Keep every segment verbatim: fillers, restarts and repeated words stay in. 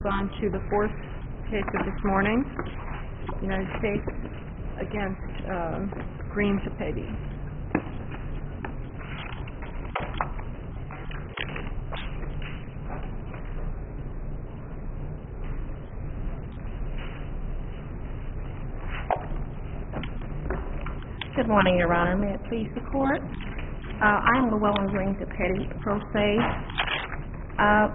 On to the fourth case of this morning, United States against uh, Green Tepedi. Good morning, Your Honor. May it please the Court? Uh, I am Llewellyn Green Tepedi, pro se. Uh,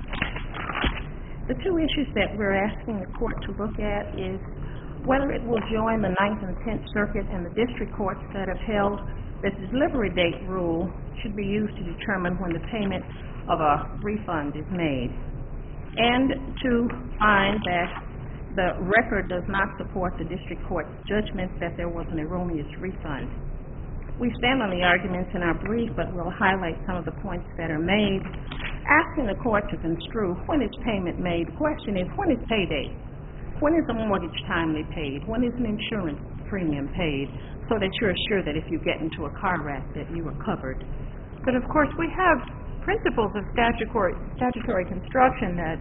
The two issues that we're asking the Court to look at is whether it will join the Ninth and Tenth Circuit and the District Courts that have held that the delivery date rule should be used to determine when the payment of a refund is made, and to find that the record does not support the District Court's judgment that there was an erroneous refund. We stand on the arguments in our brief, but we'll highlight some of the points that are made. Asking the Court to construe when is payment made, the question is, when is payday? When is a mortgage timely paid? When is an insurance premium paid? So that you're assured that if you get into a car wreck that you are covered. But of course we have principles of statutory, statutory construction that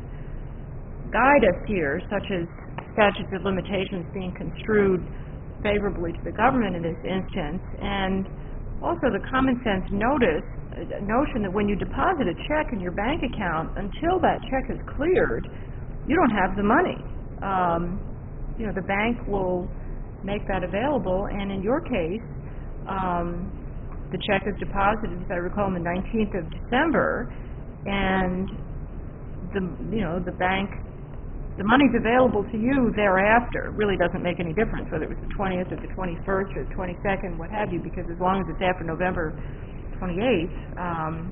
guide us here, such as statutes of limitations being construed favorably to the government in this instance, and also the common sense notice notion that when you deposit a check in your bank account, until that check is cleared, you don't have the money. Um, you know, the bank will make that available, and in your case, um, the check is deposited, as I recall, on the nineteenth of December, and the you know the bank, the money's available to you thereafter. It really doesn't make any difference whether it was the twentieth or the twenty-first or the twenty-second, what have you, because as long as it's after November twenty-eighth, um,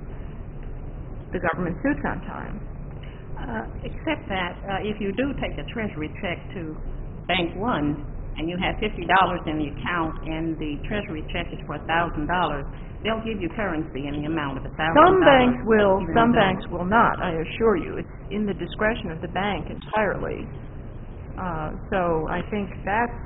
the government suits on time. Uh, except that uh, if you do take a Treasury check to Bank One and you have fifty dollars in the account and the Treasury check is for one thousand dollars, they'll give you currency in the amount of one thousand dollars. Some banks will, some banks will not, I assure you. It's in the discretion of the bank entirely. Uh, so I think that's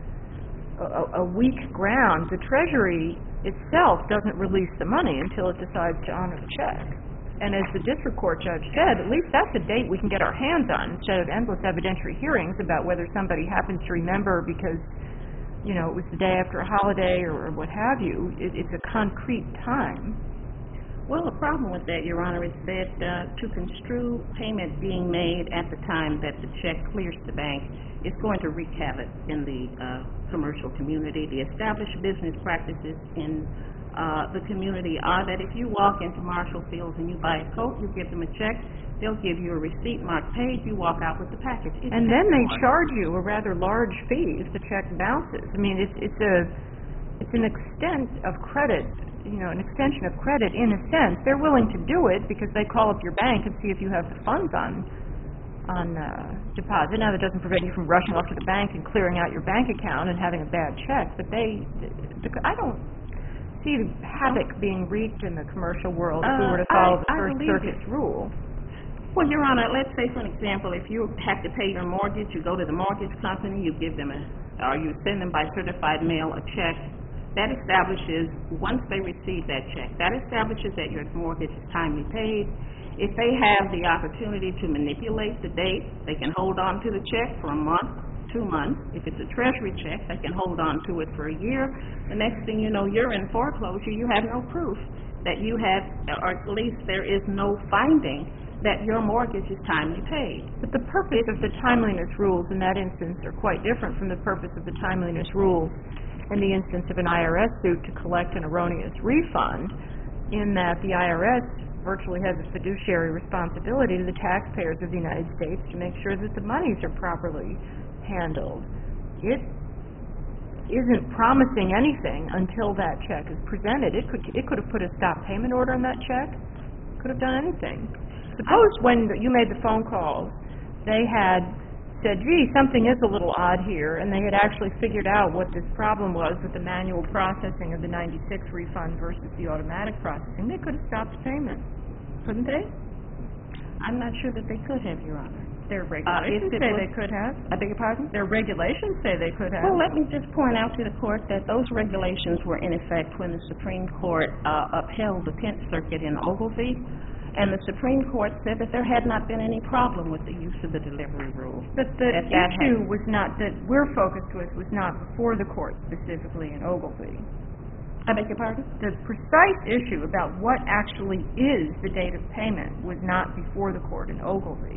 a, a weak ground. The Treasury itself doesn't release the money until it decides to honor the check. And as the district court judge said, at least that's a date we can get our hands on, instead of endless evidentiary hearings about whether somebody happens to remember because, you know, it was the day after a holiday or, or what have you. It, it's a concrete time. Well, the problem with that, Your Honor, is that uh, to construe payment being made at the time that the check clears the bank is going to wreak havoc in the uh, commercial community. The established business practices in uh, the community are that if you walk into Marshall Fields and you buy a coat, you give them a check, they'll give you a receipt marked paid, you walk out with the package. It's and then they charge you a rather large fee if the check bounces. I mean, it's, it's, a, it's an extent of credit, you know, an extension of credit in a sense. They're willing to do it because they call up your bank and see if you have the funds on on uh, deposit. Now, that doesn't prevent you from rushing off to the bank and clearing out your bank account and having a bad check, but they, the, I don't see the havoc being wreaked in the commercial world if we were to follow uh, I, the First Circuit's rule. Well, Your Honor, let's say, for an example, if you have to pay your mortgage, you go to the mortgage company, you give them a, or you send them by certified mail a check. That establishes, once they receive that check, that establishes that your mortgage is timely paid. If they have the opportunity to manipulate the date, they can hold on to the check for a month, two months. If it's a Treasury check, they can hold on to it for a year. The next thing you know, you're in foreclosure. You have no proof that you have, or at least there is no finding that your mortgage is timely paid. But the purpose of the timeliness rules in that instance are quite different from the purpose of the timeliness rules in the instance of an I R S suit to collect an erroneous refund, in that the I R S virtually has a fiduciary responsibility to the taxpayers of the United States to make sure that the monies are properly handled. It isn't promising anything until that check is presented. It could it could have put a stop payment order on that check. Could have done anything. Suppose when you made the phone call, they had said, gee, something is a little odd here, and they had actually figured out what this problem was with the manual processing of the ninety-six refund versus the automatic processing. They could have stopped the payment, couldn't they? I'm not sure that they could have, Your Honor. Their regulations uh, say they could have. I beg your pardon? Their regulations say they could have. Well, let me just point out to the Court that those regulations were in effect when the Supreme Court uh, upheld the Tenth Circuit in Ogilvie. And the Supreme Court said that there had not been any problem with the use of the delivery rule. But the That that issue had- was not, that we're focused with, was not before the court specifically in Ogilvy. I beg your pardon? The precise issue about what actually is the date of payment was not before the court in Ogilvy.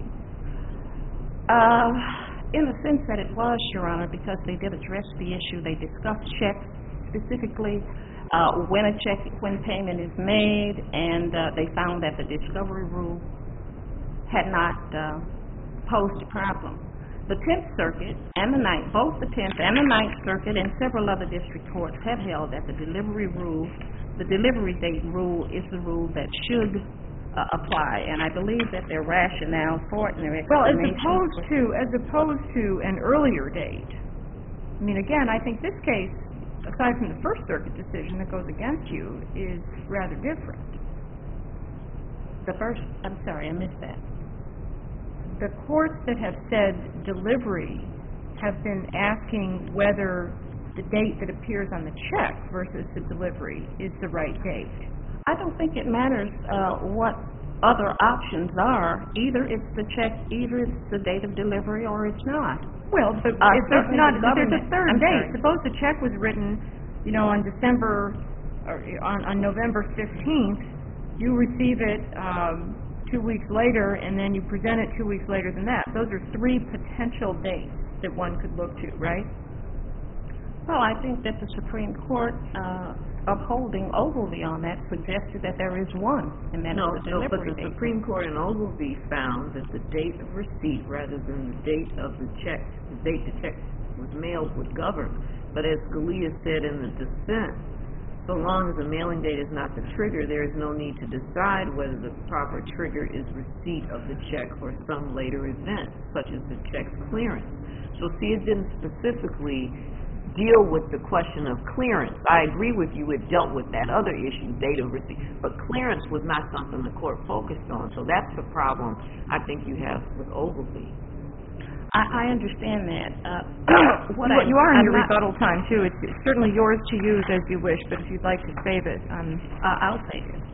Uh, in the sense that it was, Your Honor, because they did address the issue. They discussed checks specifically, uh, when a check, when payment is made, and uh, they found that the discovery rule had not uh, posed a problem. The Tenth Circuit and the Ninth, both the Tenth and the Ninth Circuit and several other district courts have held that the delivery rule, the delivery date rule is the rule that should uh, apply, and I believe that their rationale for it and their Well, as explanation... opposed to, as opposed to an earlier date. I mean, again, I think this case, aside from the First Circuit decision that goes against you, is rather different. The first, I'm sorry, I missed that. The courts that have said delivery have been asking whether the date that appears on the check versus the delivery is the right date. I don't think it matters uh, what other options are. Either it's the check, either it's the date of delivery, or it's not. Well, but Uh, if there's certainly not, the if there's a government- third I'm date, sorry. suppose the check was written, you know, on December, or on, on November fifteenth, you receive it um, two weeks later, and then you present it two weeks later than that. Those are three potential dates that one could look to, right? Well, I think that the Supreme Court, uh, upholding Ogilvy on that, suggested that there is one, and that No, is the no, but delivery the date. Supreme Court in Ogilvy found that the date of receipt rather than the date of the check, the date the check was mailed would govern. But as Scalia said in the dissent, so long as the mailing date is not the trigger, there is no need to decide whether the proper trigger is receipt of the check or some later event, such as the check's clearance. So see, it didn't specifically deal with the question of clearance. I agree with you, it dealt with that other issue, date of receipt, but clearance was not something the court focused on. So that's the problem I think you have with Ogilvy. I, I understand that. Uh, what you, I, you are in I'm your not- rebuttal time, too. It's, it's certainly yours to use as you wish, but if you'd like to save it, um, Uh, I'll take it.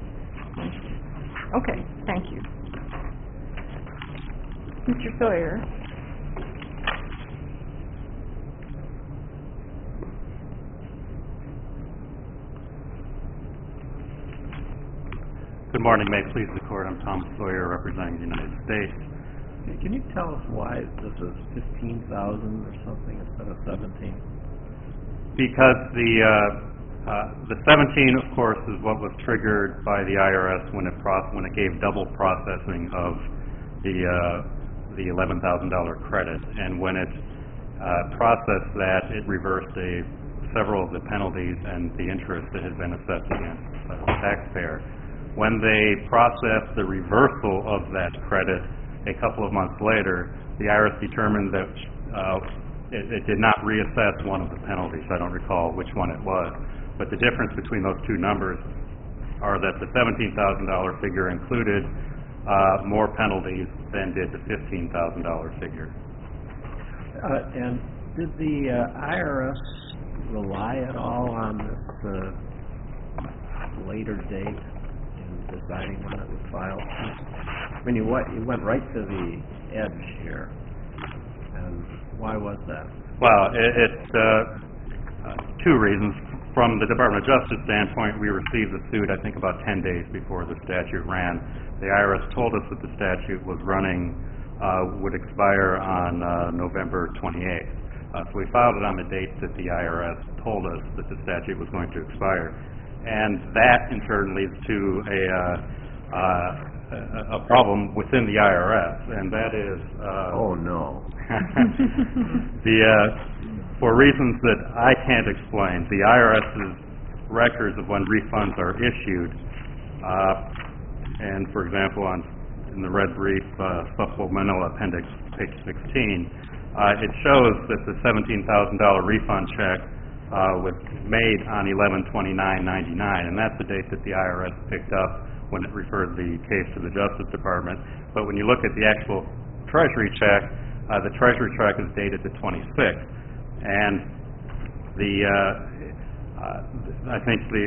okay, thank you. Mister Sawyer. Good morning. May it please the Court. I'm Tom Sawyer, representing the United States. Can you tell us why this is fifteen thousand or something instead of seventeen? Because the uh, uh, the seventeen, of course, is what was triggered by the I R S when it pro- when it gave double processing of the uh, the eleven thousand dollar credit, and when it uh, processed that, it reversed a several of the penalties and the interest that had been assessed against the taxpayer. When they processed the reversal of that credit a couple of months later, the I R S determined that uh, it, it did not reassess one of the penalties. I don't recall which one it was. But the difference between those two numbers are that the seventeen thousand dollar figure included uh, more penalties than did the fifteen thousand dollar figure. Uh, and did the uh, I R S rely at all on this uh, later date in deciding when it would file? I mean, you went, you went right to the edge here, and why was that? Well, it, it uh, uh, two reasons. From the Department of Justice standpoint, we received the suit, I think, about ten days before the statute ran. The I R S told us that the statute was running, uh, would expire on uh, November twenty-eighth. Uh, so we filed it on the date that the I R S told us that the statute was going to expire. And that, in turn, leads to a, uh, uh, a problem within the I R S, and that is... Uh, oh, no. the... Uh, For reasons that I can't explain, the I R S's records of when refunds are issued, uh, and for example, on in the red brief uh, supplemental appendix, page sixteen, uh, it shows that the seventeen thousand dollar refund check uh, was made on eleven twenty-nine ninety-nine, and that's the date that the I R S picked up when it referred the case to the Justice Department. But when you look at the actual Treasury check, uh, the Treasury check is dated the twenty-sixth. And the, uh, uh, I think the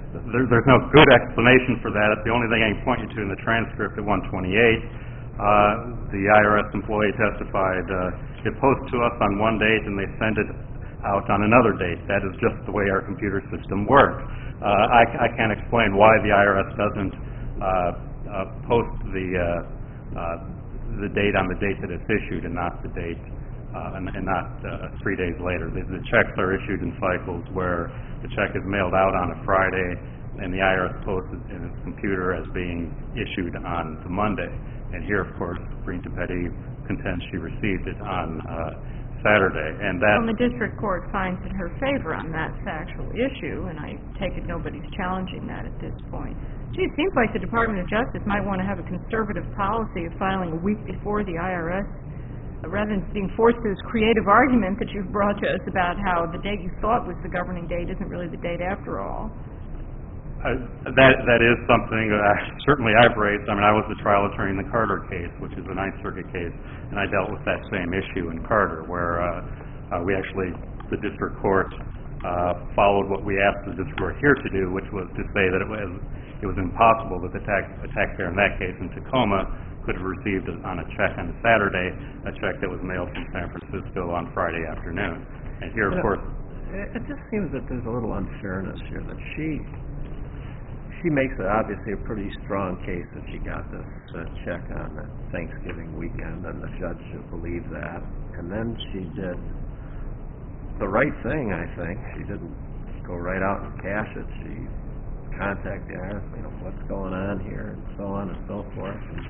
there, there's no good explanation for that. It's the only thing I can point you to in the transcript at one twenty-eight. Uh, the I R S employee testified, uh, it posts to us on one date and they send it out on another date. That is just the way our computer system works. Uh, I, I can't explain why the I R S doesn't uh, uh, post the uh, uh, the date on the date that it's issued and not the date uh, and, and not uh, three days later. The, the checks are issued in cycles where the check is mailed out on a Friday and the I R S posts it in its computer as being issued on the Monday. And here, of course, Green to Petty contends she received it on uh, Saturday, and that... Well, the district court finds in her favor on that factual issue, and I take it nobody's challenging that at this point. Gee, it seems like the Department of Justice might want to have a conservative policy of filing a week before the I R S, uh, rather than being forced to this creative argument that you've brought to us about how the date you thought was the governing date isn't really the date after all. Uh, that that is something that I, certainly I've raised. I mean, I was the trial attorney in the Carter case, which is a Ninth Circuit case, and I dealt with that same issue in Carter, where uh, uh, we actually, the district court, uh, followed what we asked the district court here to do, which was to say that it was it was impossible that the tax, a taxpayer in that case in Tacoma could have received it on a check on a Saturday, a check that was mailed from San Francisco on Friday afternoon. And here, of course, it just seems that there's a little unfairness here, that she. She makes it obviously a pretty strong case that she got this uh, check on the Thanksgiving weekend, and the judge should believe that. And then she did the right thing, I think. She didn't go right out and cash it. She contacted the I R S, you know, what's going on here, and so on and so forth. And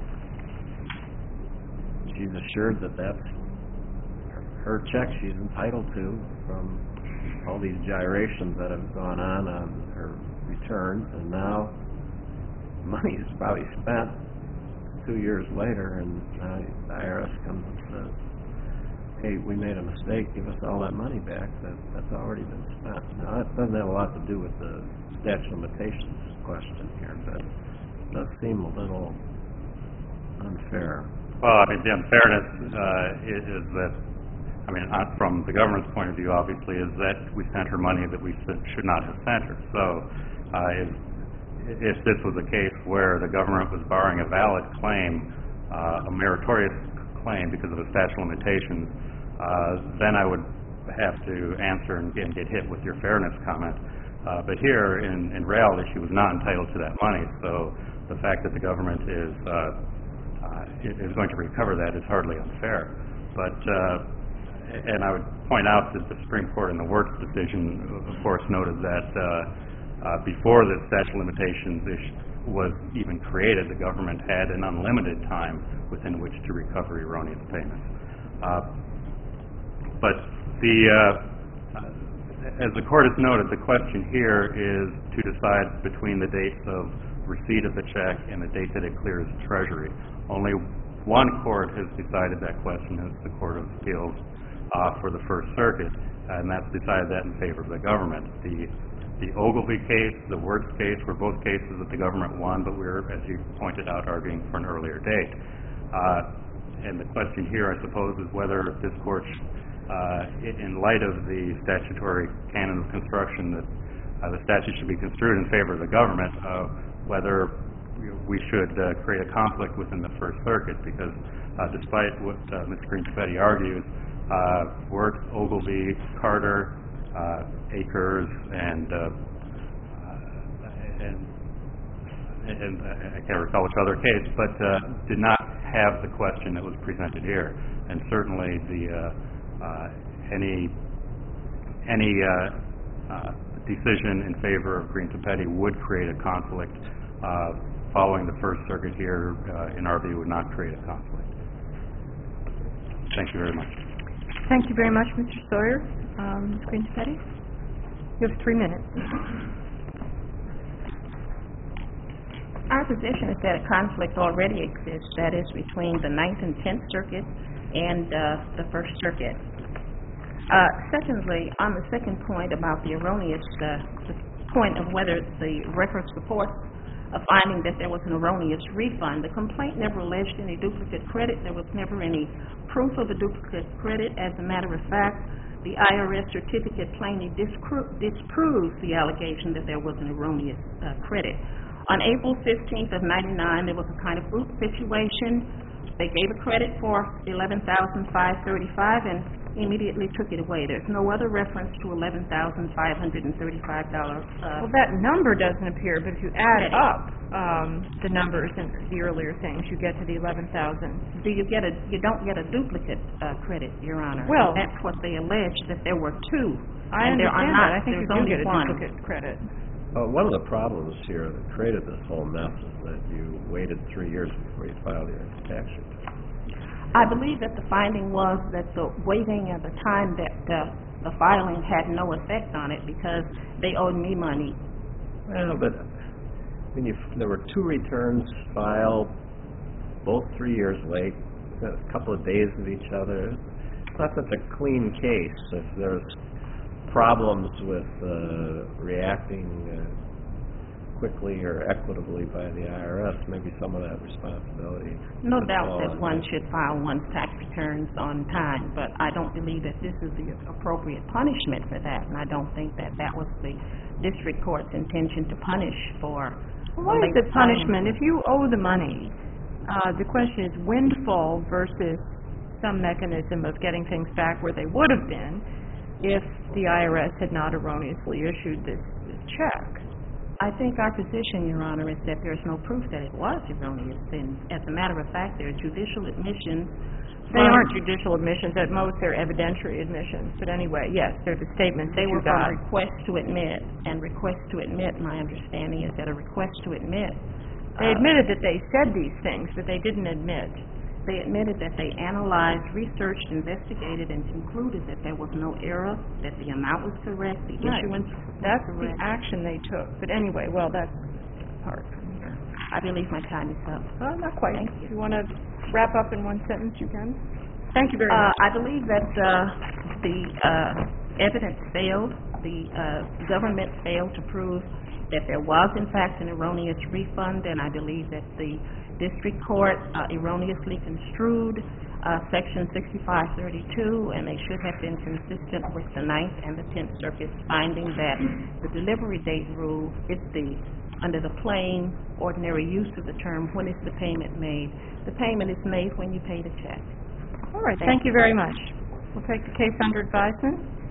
she's assured that that's her check she's entitled to from all these gyrations that have gone on on her returns, and now money is probably spent two years later, and uh, the I R S comes and says, hey, we made a mistake, give us all that money back. That, that's already been spent. Now, that doesn't have a lot to do with the statute of limitations question here, but it does seem a little unfair. Well, I mean, the unfairness uh, is, is that, I mean, uh, from the government's point of view, obviously, is that we sent her money that we should not have sent her. So, uh, if, if this was a case where the government was barring a valid claim, uh, a meritorious claim because of the statute of limitations, uh, then I would have to answer and get, and get hit with your fairness comment. Uh, but here, in, in reality, she was not entitled to that money. So, the fact that the government is uh, uh, is going to recover that is hardly unfair. But uh, and I would point out that the Supreme Court in the Wirtz decision, of course, noted that uh, uh, before the statute of limitations issue was even created, the government had an unlimited time within which to recover erroneous payments. Uh, but the, uh, as the Court has noted, the question here is to decide between the dates of receipt of the check and the date that it clears the Treasury. Only one court has decided that question, it's the Court of Appeals uh, for the First Circuit, and that's decided that in favor of the government. The The Ogilvie case, the Wirtz case, were both cases that the government won, but we're, as you pointed out, arguing for an earlier date. Uh, and the question here, I suppose, is whether this Court, uh, in light of the statutory canon of construction that uh, the statute should be construed in favor of the government, uh, whether we should uh, create a conflict within the First Circuit, because uh, despite what uh, Miz Green-Tapetti argues, uh, Wirtz, Ogilvie, Carter, Uh, Akers and, uh, and and I can't recall which other case, but uh, did not have the question that was presented here. And certainly, the uh, uh, any any uh, uh, decision in favor of Green-Tapetti would create a conflict. Uh, following the First Circuit here, uh, in our view, would not create a conflict. Thank you very much. Thank you very much, Mister Sawyer. Um, Miz Green-Tapetti, you have three minutes. Our position is that a conflict already exists, that is between the Ninth and Tenth Circuit and uh, the First Circuit. Uh, secondly, on the second point about the erroneous, uh, the point of whether the record supports a finding that there was an erroneous refund, the complaint never alleged any duplicate credit. There was never any proof of a duplicate credit. As a matter of fact, The I R S certificate plainly dispro- disproves the allegation that there was an erroneous uh, credit. On April fifteenth of ninety-nine, there was a kind of group situation. They gave a credit for eleven thousand five hundred thirty-five dollars and immediately took it away. There's no other reference to eleven thousand five hundred thirty-five dollars. Uh, Well, that number doesn't appear, but if you add Credit. up um, the numbers in the earlier things, you get to the eleven thousand. do you get a, you don't get a duplicate uh, credit, Your Honor. Well- That's what they allege, that there were two. I and there are understand not. that. I think you There's do only get a one. duplicate credit. Uh, one of the problems here that created this whole mess is that you waited three years before you filed your tax return. I believe that the finding was that the waiting at the time that uh, the filing had no effect on it because they owed me money. Well, but, I mean, you, there were two returns filed, both three years late, a couple of days of each other. It's not such a clean case. If there's problems with uh, reacting uh, quickly or equitably by the I R S, maybe some of that responsibility. No would doubt fall that on one you. should file one's tax returns on time, but I don't believe that this is the appropriate punishment for that, and I don't think that that was the district court's intention to punish for. Well, why is it punishment? If you owe the money, uh, the question is windfall versus some mechanism of getting things back where they would have been if the I R S had not erroneously issued this, this check. I think our position, Your Honor, is that there's no proof that it was erroneous, and as a matter of fact, there are judicial admissions. They from- aren't judicial admissions. At most, they're evidentiary admissions. But anyway, yes, they're the statements They that you were from got. request to admit, and request to admit, my understanding is that a request to admit. They uh, admitted that they said these things, but they didn't admit. They admitted that they analyzed, researched, investigated, and concluded that there was no error, that the amount was correct, the Right. issuance That's was the correct. action they took. But anyway, well, that's apart from here. I believe my time is up. Uh, not quite. Thank you. If you want to wrap up in one sentence, you can. Thank you very Uh, much. I believe that uh, the uh, evidence failed, the uh, government failed to prove that there was in fact an erroneous refund, and I believe that the district court uh, erroneously construed uh, section sixty-five thirty-two, and they should have been consistent with the Ninth and the Tenth Circuit's finding that the delivery date rule is the, under the plain, ordinary use of the term, when is the payment made? The payment is made when you pay the check. All right. Thank Thank you very much. We'll take the case under advisement.